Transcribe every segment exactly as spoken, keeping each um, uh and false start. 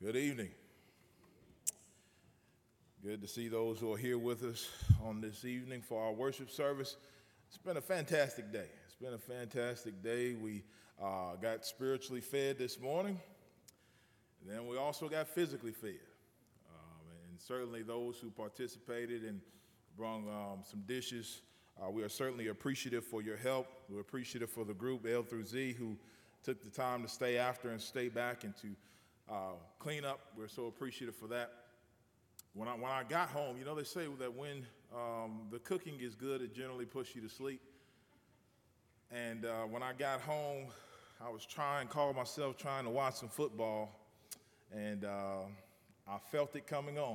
Good evening. Good to see those who are here with us on this evening for our worship service. It's been a fantastic day. It's been a fantastic day. We uh, got spiritually fed this morning, and then we also got physically fed. Um, and certainly those who participated and brought um, some dishes, uh, we are certainly appreciative for your help. We're appreciative for the group L through Z who took the time to stay after and stay back and to Uh, clean up. We're so appreciative for that. When I when I got home, you know, they say that when um, the cooking is good, it generally puts you to sleep. And uh, when I got home, I was trying, called myself trying to watch some football, and uh, I felt it coming on.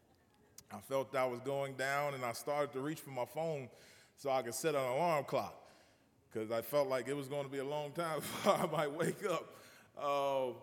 I felt I was going down, and I started to reach for my phone so I could set an alarm clock, because I felt like it was going to be a long time before I might wake up. Uh,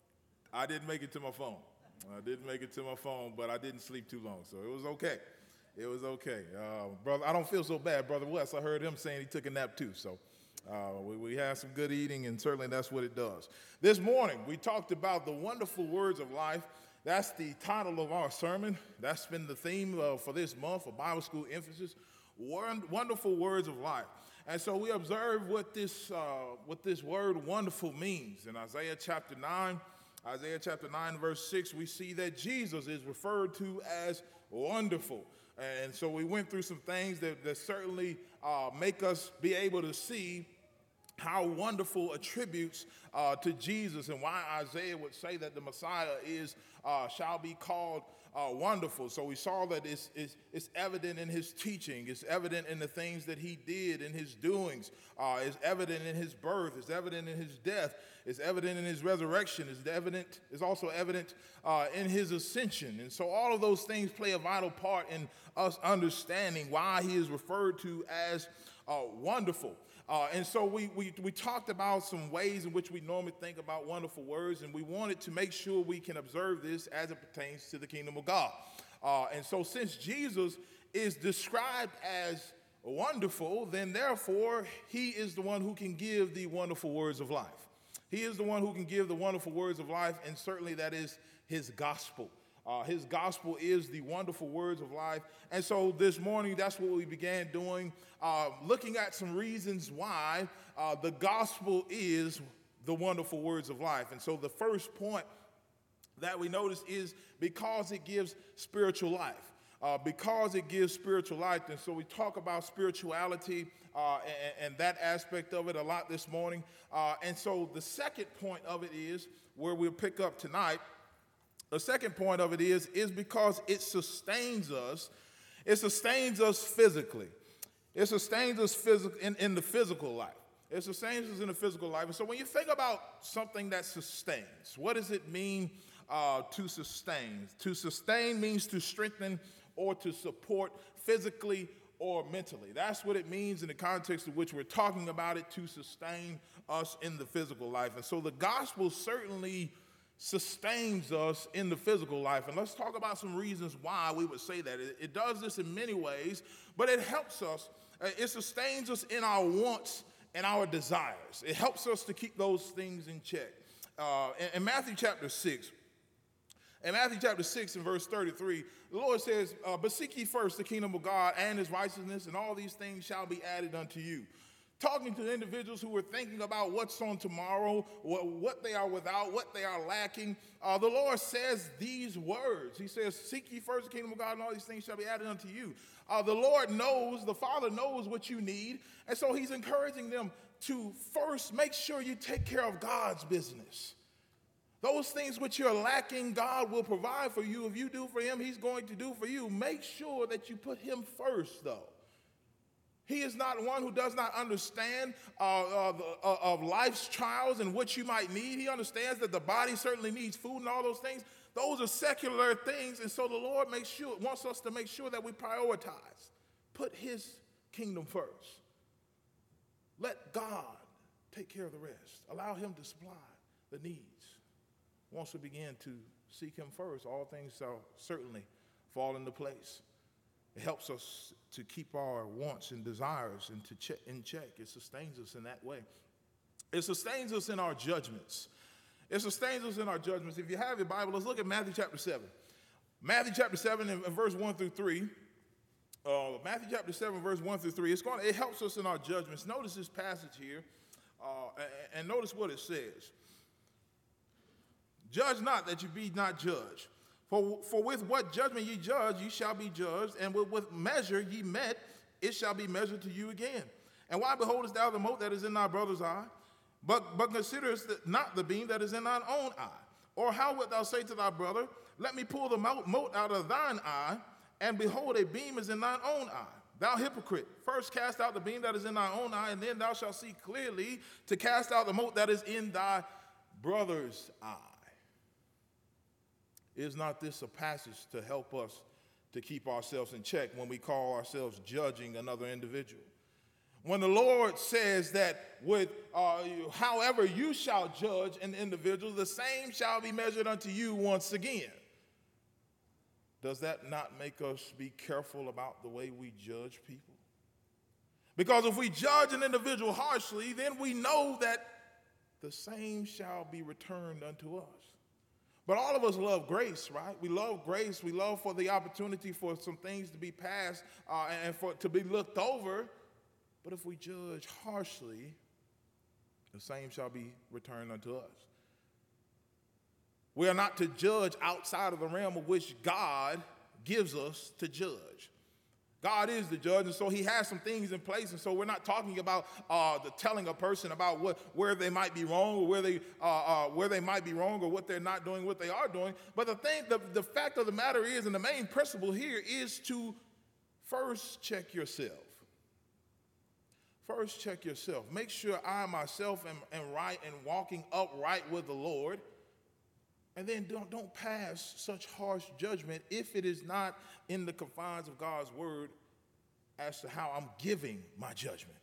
I didn't make it to my phone. I didn't make it to my phone, but I didn't sleep too long, so it was okay. It was okay. Uh, brother, I don't feel so bad. Brother West, I heard him saying he took a nap too, so uh, we, we had some good eating, and certainly that's what it does. This morning, we talked about the wonderful words of life. That's the title of our sermon. That's been the theme uh, for this month for Bible School Emphasis, wonderful words of life. And so we observe what this, uh, what this word wonderful means. In Isaiah chapter nine, Isaiah chapter nine, verse six, we see that Jesus is referred to as wonderful. And so we went through some things that, that certainly uh, make us be able to see how wonderful attributes uh, to Jesus, and why Isaiah would say that the Messiah is uh, shall be called uh, wonderful. So we saw that it's, it's, it's evident in his teaching, it's evident in the things that he did, in his doings, uh, it's evident in his birth, it's evident in his death, it's evident in his resurrection, it's evident, it's also evident uh, in his ascension. And so all of those things play a vital part in us understanding why he is referred to as uh, wonderful. Uh, and so we, we we talked about some ways in which we normally think about wonderful words, and we wanted to make sure we can observe this as it pertains to the kingdom of God. Uh, and so since Jesus is described as wonderful, then therefore he is the one who can give the wonderful words of life. He is the one who can give the wonderful words of life, and certainly that is his gospel. Uh, his gospel is the wonderful words of life. And so this morning, that's what we began doing, uh, looking at some reasons why uh, the gospel is the wonderful words of life. And so the first point that we notice is because it gives spiritual life. Uh, because it gives spiritual life. And so we talk about spirituality uh, and, and that aspect of it a lot this morning. Uh, and so the second point of it is, where we'll pick up tonight, the second point of it is, is because it sustains us. It sustains us physically. It sustains us phys- in, in the physical life. It sustains us in the physical life. And so when you think about something that sustains, what does it mean uh, to sustain? To sustain means to strengthen or to support physically or mentally. That's what it means in the context in which we're talking about it, to sustain us in the physical life. And so the gospel certainly sustains us in the physical life. And let's talk about some reasons why we would say that. It, it does this in many ways, but it helps us. Uh, it sustains us in our wants and our desires. It helps us to keep those things in check. Uh, in, in Matthew chapter six, in Matthew chapter six and verse thirty-three, the Lord says, uh, but seek ye first the kingdom of God and his righteousness, and all these things shall be added unto you. Talking to individuals who were thinking about what's on tomorrow, what, what they are without, what they are lacking, uh, the Lord says these words. He says, seek ye first the kingdom of God, and all these things shall be added unto you. Uh, the Lord knows, the Father knows what you need, and so he's encouraging them to first make sure you take care of God's business. Those things which you're lacking, God will provide for you. If you do for him, he's going to do for you. Make sure that you put him first, though. He is not one who does not understand uh, uh, uh, of life's trials and what you might need. He understands that the body certainly needs food and all those things. Those are secular things, and so the Lord makes sure, wants us to make sure that we prioritize. Put his kingdom first. Let God take care of the rest. Allow him to supply the needs. Once we begin to seek him first, all things shall certainly fall into place. It helps us to keep our wants and desires and to check, in check. It sustains us in that way. It sustains us in our judgments. It sustains us in our judgments. If you have your Bible, let's look at Matthew chapter seven. Matthew chapter seven and verse one through three. Uh, Matthew chapter seven, verse one through three. It's going. It helps us in our judgments. Notice this passage here, uh, and, and notice what it says. Judge not that you be not judged. For, for with what judgment ye judge, ye shall be judged, and with what measure ye met, it shall be measured to you again. And why beholdest thou the mote that is in thy brother's eye, but, but considerest not the beam that is in thine own eye? Or how wilt thou say to thy brother, let me pull the mote out of thine eye, and behold, a beam is in thine own eye? Thou hypocrite, first cast out the beam that is in thy own eye, and then thou shalt see clearly to cast out the mote that is in thy brother's eye. Is not this a passage to help us to keep ourselves in check when we call ourselves judging another individual? When the Lord says that with uh, however you shall judge an individual, the same shall be measured unto you once again. Does that not make us be careful about the way we judge people? Because if we judge an individual harshly, then we know that the same shall be returned unto us. But all of us love grace, right? We love grace. We love for the opportunity for some things to be passed uh, and for to be looked over. But if we judge harshly, the same shall be returned unto us. We are not to judge outside of the realm of which God gives us to judge. God is the judge, and so he has some things in place, and so we're not talking about uh, the telling a person about what where they might be wrong or where they uh, uh, where they might be wrong or what they're not doing, what they are doing. But the thing, the, the fact of the matter is, and the main principle here is to first check yourself. First check yourself. Make sure I myself am, am right and walking upright with the Lord. And then don't, don't pass such harsh judgment if it is not in the confines of God's word as to how I'm giving my judgment.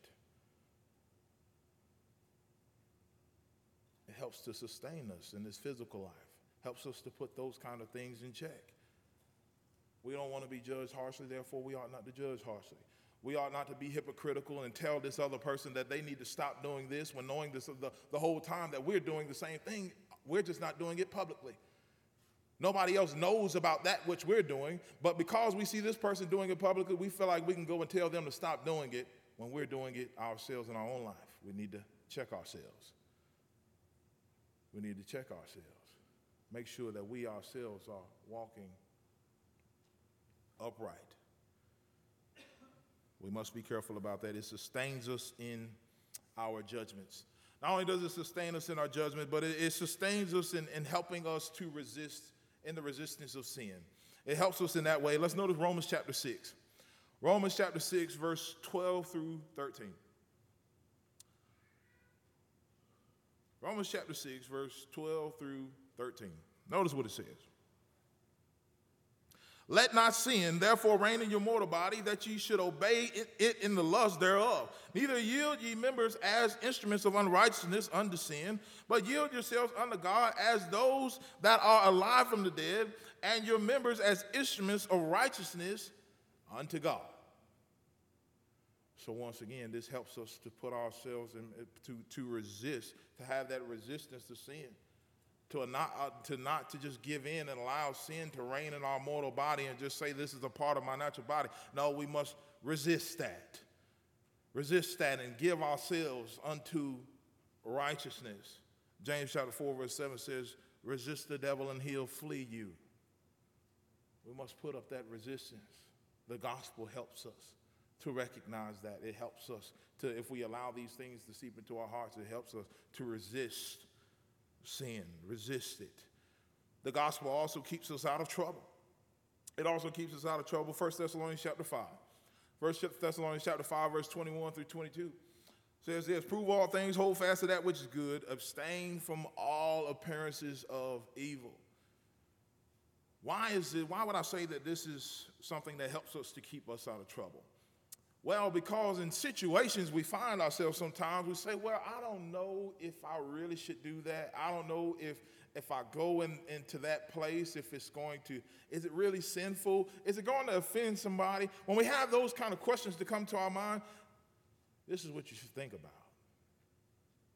It helps to sustain us in this physical life. Helps us to put those kind of things in check. We don't want to be judged harshly, therefore we ought not to judge harshly. We ought not to be hypocritical and tell this other person that they need to stop doing this when knowing this the, the whole time that we're doing the same thing. We're just not doing it publicly. Nobody else knows about that which we're doing, but because we see this person doing it publicly, we feel like we can go and tell them to stop doing it when we're doing it ourselves in our own life. We need to check ourselves. We need to check ourselves. Make sure that we ourselves are walking upright. We must be careful about that. It sustains us in our judgments. Not only does it sustain us in our judgment, but it, it sustains us in, in helping us to resist in the resistance of sin. It helps us in that way. Let's notice Romans chapter six. Romans chapter six, verse twelve through thirteen. Romans chapter six, verse twelve through thirteen. Notice what it says. Let not sin, therefore, reign in your mortal body, that ye should obey it in the lust thereof. Neither yield ye members as instruments of unrighteousness unto sin, but yield yourselves unto God as those that are alive from the dead, and your members as instruments of righteousness unto God. So once again, this helps us to put ourselves in, to, to resist, to have that resistance to sin. To not, uh, to not to just give in and allow sin to reign in our mortal body and just say this is a part of my natural body. No, we must resist that. Resist that and give ourselves unto righteousness. James chapter four verse seven says, resist the devil and he'll flee you. We must put up that resistance. The gospel helps us to recognize that. It helps us to, if we allow these things to seep into our hearts, it helps us to resist sin, resist it. The gospel also keeps us out of trouble. It also keeps us out of trouble. First Thessalonians chapter five. First Thessalonians chapter five, verse twenty-one through twenty-two says this, prove all things, hold fast to that which is good, abstain from all appearances of evil. Why is it, why would I say that this is something that helps us to keep us out of trouble? Well, because in situations we find ourselves sometimes, we say, well, I don't know if I really should do that. I don't know if if I go in, into that place, if it's going to, is it really sinful? Is it going to offend somebody? When we have those kind of questions to come to our mind, this is what you should think about.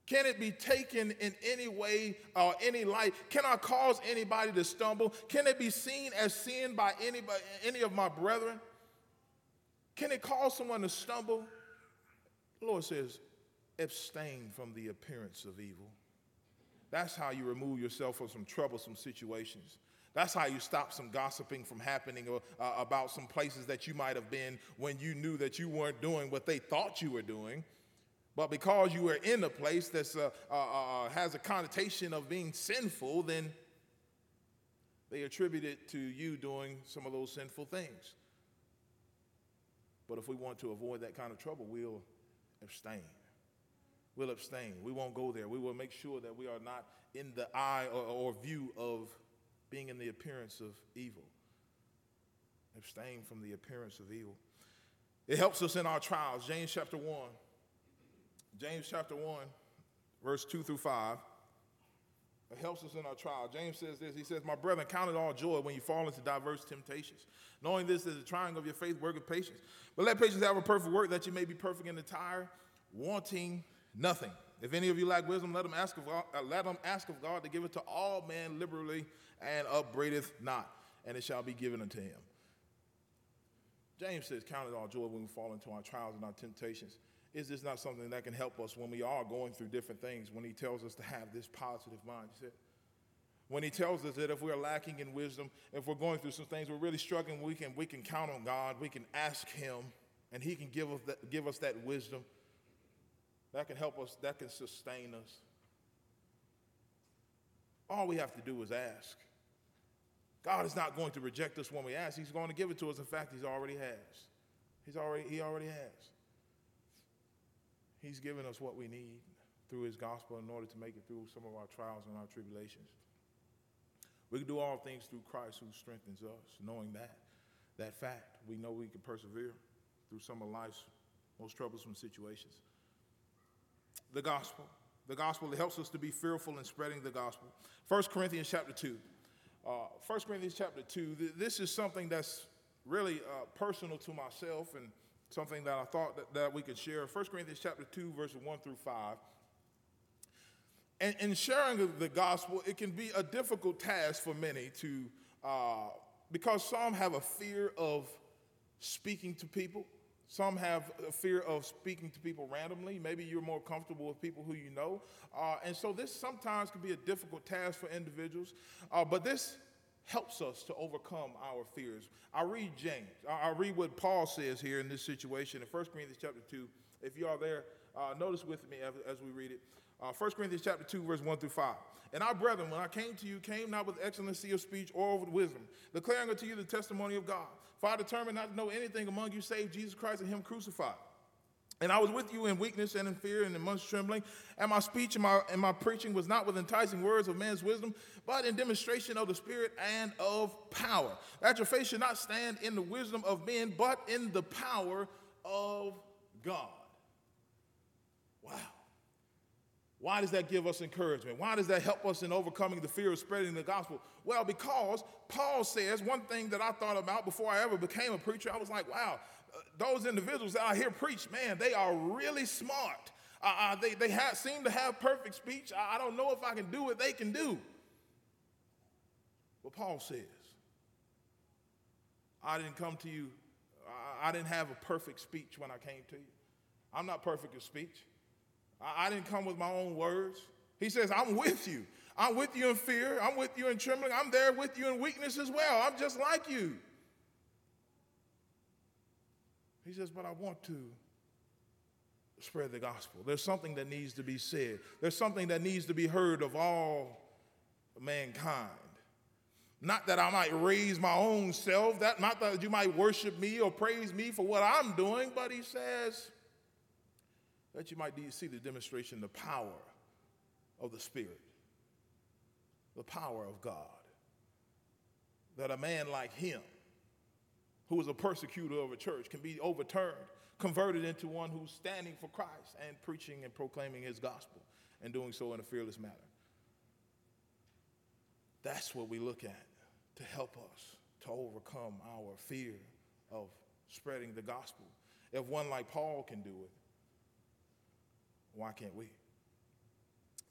Can it be taken in any way or any light? Can I cause anybody to stumble? Can it be seen as sin by anybody, any of my brethren? Can it cause someone to stumble? The Lord says, abstain from the appearance of evil. That's how you remove yourself from some troublesome situations. That's how you stop some gossiping from happening or, uh, about some places that you might have been when you knew that you weren't doing what they thought you were doing. But because you were in a place that uh, uh, uh, has a connotation of being sinful, then they attribute it to you doing some of those sinful things. But if we want to avoid that kind of trouble, we'll abstain. We'll abstain. We won't go there. We will make sure that we are not in the eye or, or view of being in the appearance of evil. Abstain from the appearance of evil. It helps us in our trials. James chapter one. James chapter one, verse two through five. It helps us in our trial. James says this. He says, my brethren, count it all joy when you fall into diverse temptations, knowing this is the trying of your faith worketh patience. But let patience have a perfect work, that you may be perfect and entire, wanting nothing. If any of you lack wisdom, let him ask of God, uh, let him ask of God to give it to all men liberally, and upbraideth not, and it shall be given unto him. James says, count it all joy when we fall into our trials and our temptations. Is this not something that can help us when we are going through different things, when he tells us to have this positive mindset? When he tells us that if we're lacking in wisdom, if we're going through some things, we're really struggling, we can, we can count on God, we can ask him, and he can give us that, give us that wisdom. That can help us, that can sustain us. All we have to do is ask. God is not going to reject us when we ask. He's going to give it to us. In fact, he's already has. He's already, he already has. He's given us what we need through his gospel in order to make it through some of our trials and our tribulations. We can do all things through Christ who strengthens us. Knowing that, that fact, we know we can persevere through some of life's most troublesome situations. The gospel. The gospel, it helps us to be fearful in spreading the gospel. First Corinthians chapter two. Uh, First Corinthians chapter two, th- this is something that's really uh, personal to myself and something that I thought that, that we could share. First Corinthians chapter two, verses one through five. And in sharing the gospel, it can be a difficult task for many to, uh, because some have a fear of speaking to people. Some have a fear of speaking to people randomly. Maybe you're more comfortable with people who you know. Uh, and so this sometimes can be a difficult task for individuals. Uh, but this helps us to overcome our fears. I read James. I read what Paul says here in this situation in First Corinthians chapter two. If you are there, uh, notice with me as, as we read it. Uh, First Corinthians chapter two, verse one through five. And our brethren, when I came to you, came not with excellency of speech or with wisdom, declaring unto you the testimony of God. For I determined not to know anything among you save Jesus Christ and him crucified. And I was with you in weakness and in fear and in much trembling. And my speech and my, and my preaching was not with enticing words of man's wisdom, but in demonstration of the Spirit and of power. That your faith should not stand in the wisdom of men, but in the power of God. Wow. Why does that give us encouragement? Why does that help us in overcoming the fear of spreading the gospel? Well, because Paul says one thing that I thought about before I ever became a preacher. I was like, wow, uh, those individuals that I hear preach, man, they are really smart. Uh, uh, they they have, seem to have perfect speech. I, I don't know if I can do what they can do. But Paul says, I didn't come to you, I, I didn't have a perfect speech when I came to you. I'm not perfect in speech. I didn't come with my own words. He says, I'm with you. I'm with you in fear. I'm with you in trembling. I'm there with you in weakness as well. I'm just like you. He says, but I want to spread the gospel. There's something that needs to be said. There's something that needs to be heard of all mankind. Not that I might raise my own self, that not that you might worship me or praise me for what I'm doing, but he says, that you might see the demonstration, the power of the Spirit, the power of God. That a man like him, who is a persecutor of a church, can be overturned, converted into one who's standing for Christ and preaching and proclaiming his gospel and doing so in a fearless manner. That's what we look at to help us to overcome our fear of spreading the gospel. If one like Paul can do it, why can't we?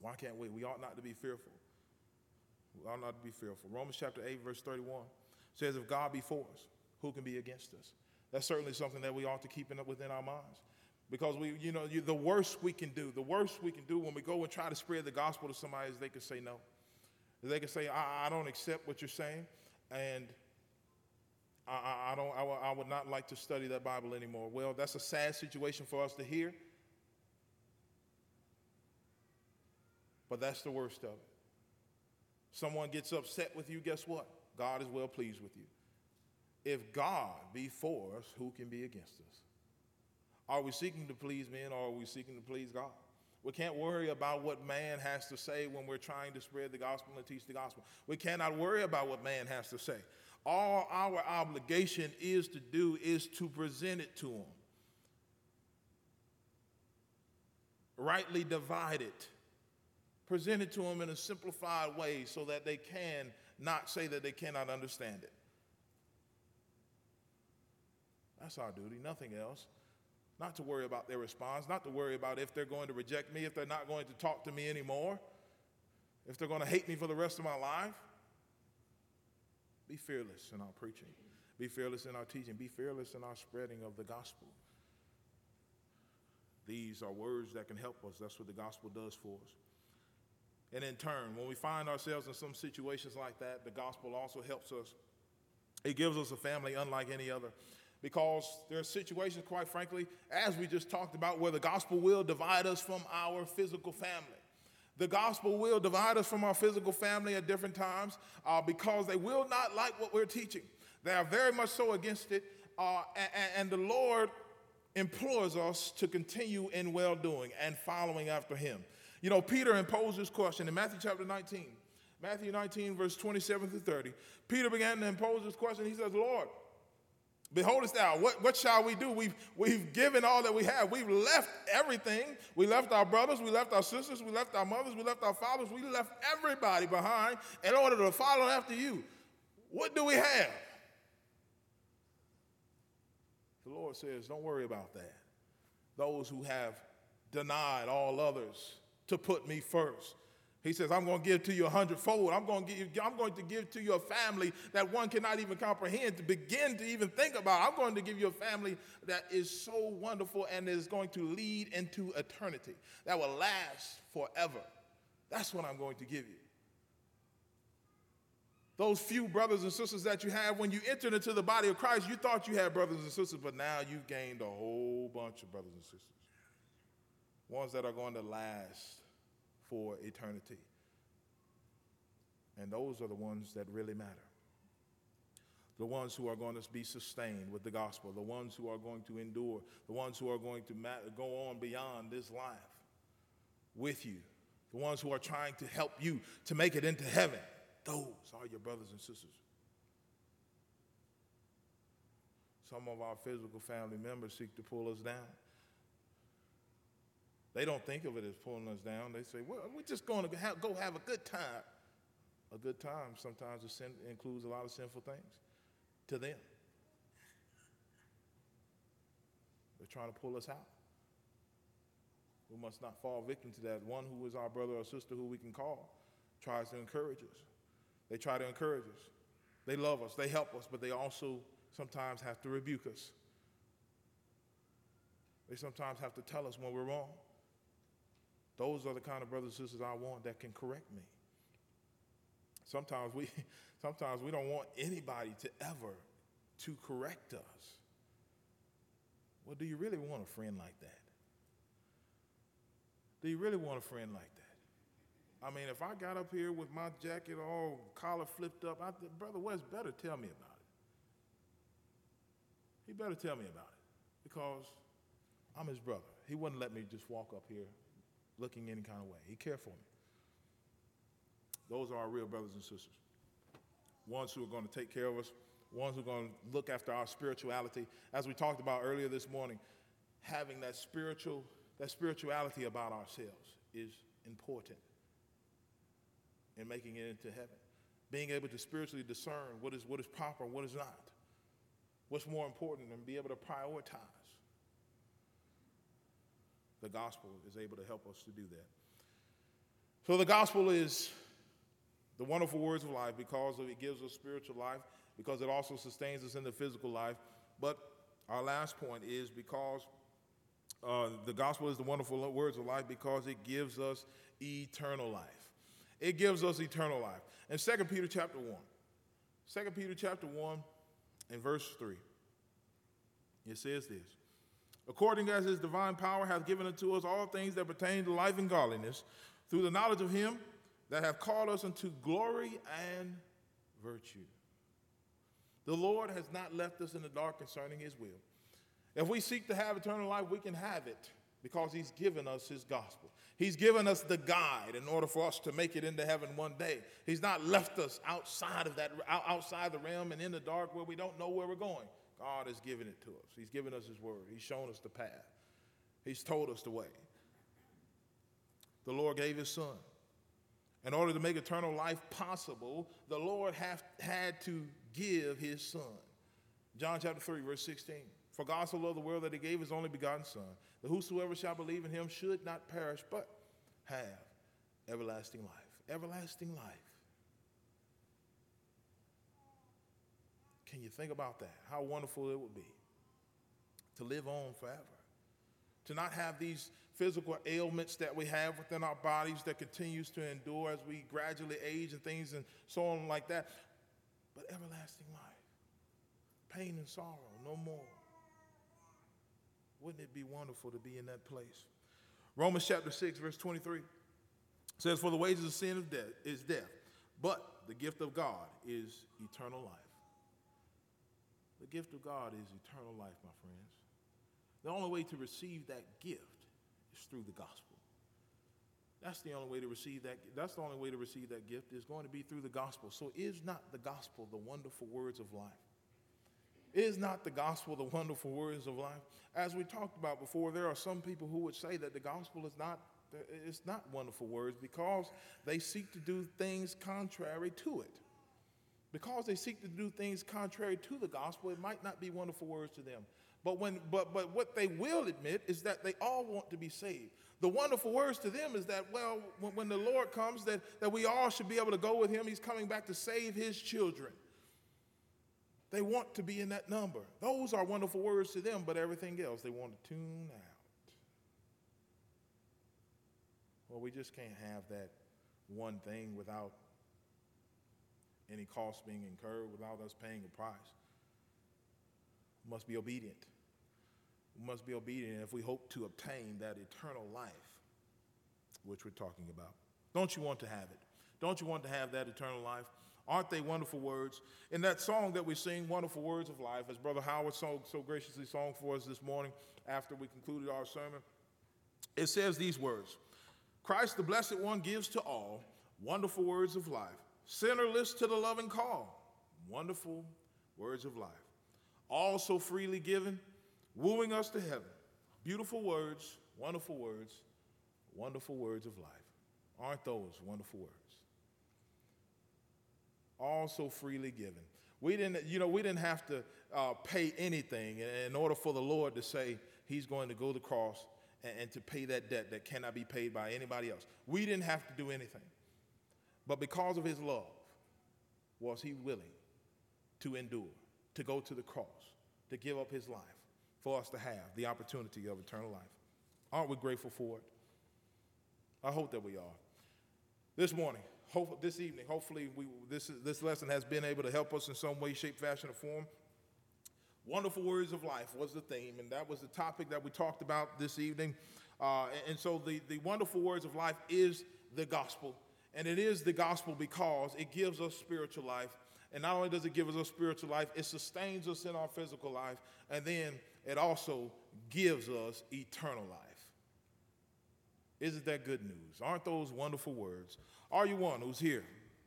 Why can't we? We ought not to be fearful. We ought not to be fearful. Romans chapter eight, verse thirty-one says, if God be for us, who can be against us? That's certainly something that we ought to keep in, within our minds. Because we, you know, you, the worst we can do, the worst we can do when we go and try to spread the gospel to somebody is they can say no. They can say, I, I don't accept what you're saying, and I, I, I don't. I, w- I would not like to study that Bible anymore. Well, that's a sad situation for us to hear, but that's the worst of it. Someone gets upset with you, guess what? God is well pleased with you. If God be for us, who can be against us? Are we seeking to please men, or are we seeking to please God? We can't worry about what man has to say when we're trying to spread the gospel and teach the gospel. We cannot worry about what man has to say. All our obligation is to do is to present it to them. Rightly divide it. Present it to them in a simplified way so that they can not say that they cannot understand it. That's our duty, nothing else. Not to worry about their response, not to worry about if they're going to reject me, if they're not going to talk to me anymore, if they're going to hate me for the rest of my life. Be fearless in our preaching. Be fearless in our teaching. Be fearless in our spreading of the gospel. These are words that can help us. That's what the gospel does for us. And in turn, when we find ourselves in some situations like that, the gospel also helps us. It gives us a family unlike any other. Because there are situations, quite frankly, as we just talked about, where the gospel will divide us from our physical family. The gospel will divide us from our physical family at different times uh, because they will not like what we're teaching. They are very much so against it, uh, and, and the Lord implores us to continue in well-doing and following after him. You know, Peter imposed this question in Matthew chapter nineteen. Matthew nineteen, verse twenty-seven through thirty. Peter began to impose this question. He says, Lord, beholdest thou, what, what shall we do? We've, we've given all that we have. We've left everything. We left our brothers. We left our sisters. We left our mothers. We left our fathers. We left everybody behind in order to follow after you. What do we have? The Lord says, don't worry about that. Those who have denied all others to put me first. He says, I'm going to give to you a hundredfold. I'm going to give you, I'm going to give to you a family that one cannot even comprehend, to begin to even think about. I'm going to give you a family that is so wonderful and is going to lead into eternity, that will last forever. That's what I'm going to give you. Those few brothers and sisters that you have, when you entered into the body of Christ, you thought you had brothers and sisters, but now you've gained a whole bunch of brothers and sisters. Ones that are going to last for eternity. And those are the ones that really matter. The ones who are going to be sustained with the gospel, the ones who are going to endure, the ones who are going to ma- go on beyond this life with you, the ones who are trying to help you to make it into heaven. Those are your brothers and sisters. Some of our physical family members seek to pull us down. They don't think of it as pulling us down. They say, well, we're just going to have, go have a good time. A good time sometimes sin, includes a lot of sinful things to them. They're trying to pull us out. We must not fall victim to that. One who is our brother or sister who we can call tries to encourage us. They try to encourage us. They love us. They help us, but they also sometimes have to rebuke us. They sometimes have to tell us when we're wrong. Those are the kind of brothers and sisters I want that can correct me. Sometimes we, sometimes we don't want anybody to ever to correct us. Well, do you really want a friend like that? Do you really want a friend like that? I mean, if I got up here with my jacket all collar flipped up, I think, Brother West better tell me about it. He better tell me about it because I'm his brother. He wouldn't let me just walk up here looking any kind of way. He cared for me. Those are our real brothers and sisters. Ones who are going to take care of us, ones who are going to look after our spirituality. As we talked about earlier this morning, having that spiritual, that spirituality about ourselves is important in making it into heaven. Being able to spiritually discern what is what is proper and what is not. What's more important, and be able to prioritize. The gospel is able to help us to do that. So the gospel is the wonderful words of life because it gives us spiritual life, because it also sustains us in the physical life. But our last point is because uh, the gospel is the wonderful words of life because it gives us eternal life. It gives us eternal life. In Second Peter chapter one, Second Peter chapter one and verse three, it says this: according as his divine power hath given unto us all things that pertain to life and godliness, through the knowledge of him that hath called us unto glory and virtue. The Lord has not left us in the dark concerning his will. If we seek to have eternal life, we can have it because he's given us his gospel. He's given us the guide in order for us to make it into heaven one day. He's not left us outside of that, outside the realm and in the dark where we don't know where we're going. God has given it to us. He's given us his word. He's shown us the path. He's told us the way. The Lord gave his son. In order to make eternal life possible, the Lord have, had to give his son. John chapter three, verse sixteen. For God so loved the world that he gave his only begotten son, that whosoever shall believe in him should not perish, but have everlasting life. Everlasting life. Can you think about that? How wonderful it would be to live on forever. To not have these physical ailments that we have within our bodies that continues to endure as we gradually age and things and so on like that. But everlasting life. Pain and sorrow, no more. Wouldn't it be wonderful to be in that place? Romans chapter six, verse twenty-three says, for the wages of sin of death is death, but the gift of God is eternal life. The gift of God is eternal life, my friends. The only way to receive that gift is through the gospel. That's the only way to receive that. That's the only way to receive that gift is going to be through the gospel. So is not the gospel the wonderful words of life? Is not the gospel the wonderful words of life? As we talked about before, there are some people who would say that the gospel is not, it's not wonderful words because they seek to do things contrary to it. Because they seek to do things contrary to the gospel, it might not be wonderful words to them. But when, but, but what they will admit is that they all want to be saved. The wonderful words to them is that, well, when, when the Lord comes, that, that we all should be able to go with him. He's coming back to save his children. They want to be in that number. Those are wonderful words to them, but everything else they want to tune out. Well, we just can't have that one thing without any cost being incurred, without us paying a price. We must be obedient. We must be obedient if we hope to obtain that eternal life, which we're talking about. Don't you want to have it? Don't you want to have that eternal life? Aren't they wonderful words? In that song that we sing, Wonderful Words of Life, as Brother Howard so, so graciously sung for us this morning after we concluded our sermon, it says these words: Christ the Blessed One gives to all wonderful words of life, sinnerless to the loving call, wonderful words of life. All so freely given, wooing us to heaven. Beautiful words, wonderful words, wonderful words of life. Aren't those wonderful words? All so freely given. We didn't, you know, we didn't have to uh, pay anything in order for the Lord to say he's going to go to the cross and, and to pay that debt that cannot be paid by anybody else. We didn't have to do anything. But because of his love, was he willing to endure, to go to the cross, to give up his life for us to have the opportunity of eternal life. Aren't we grateful for it? I hope that we are. This morning, hope, this evening, hopefully we, this, this lesson has been able to help us in some way, shape, fashion, or form. Wonderful words of life was the theme, and that was the topic that we talked about this evening. Uh, and, and so the, the wonderful words of life is the gospel. And it is the gospel because it gives us spiritual life. And not only does it give us a spiritual life, it sustains us in our physical life. And then it also gives us eternal life. Isn't that good news? Aren't those wonderful words? Are you one who's here,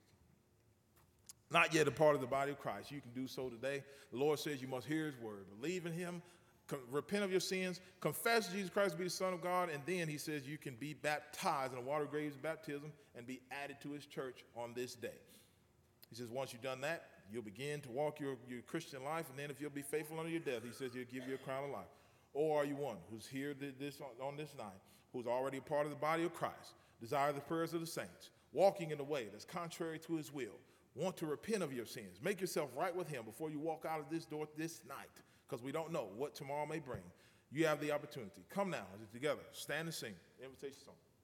not yet a part of the body of Christ? You can do so today. The Lord says you must hear his word. Believe in him. Com- repent of your sins. Confess Jesus Christ to be the Son of God. And then he says you can be baptized in the water of grace baptism and be added to his church on this day. He says once you've done that, you'll begin to walk your, your Christian life. And then if you'll be faithful unto your death, he says he'll give you a crown of life. Or are you one who's here this on, on this night, who's already a part of the body of Christ, desire the prayers of the saints, walking in a way that's contrary to his will, want to repent of your sins, make yourself right with him before you walk out of this door this night, because we don't know what tomorrow may bring, you have the opportunity. Come now, together, stand and sing the invitation song.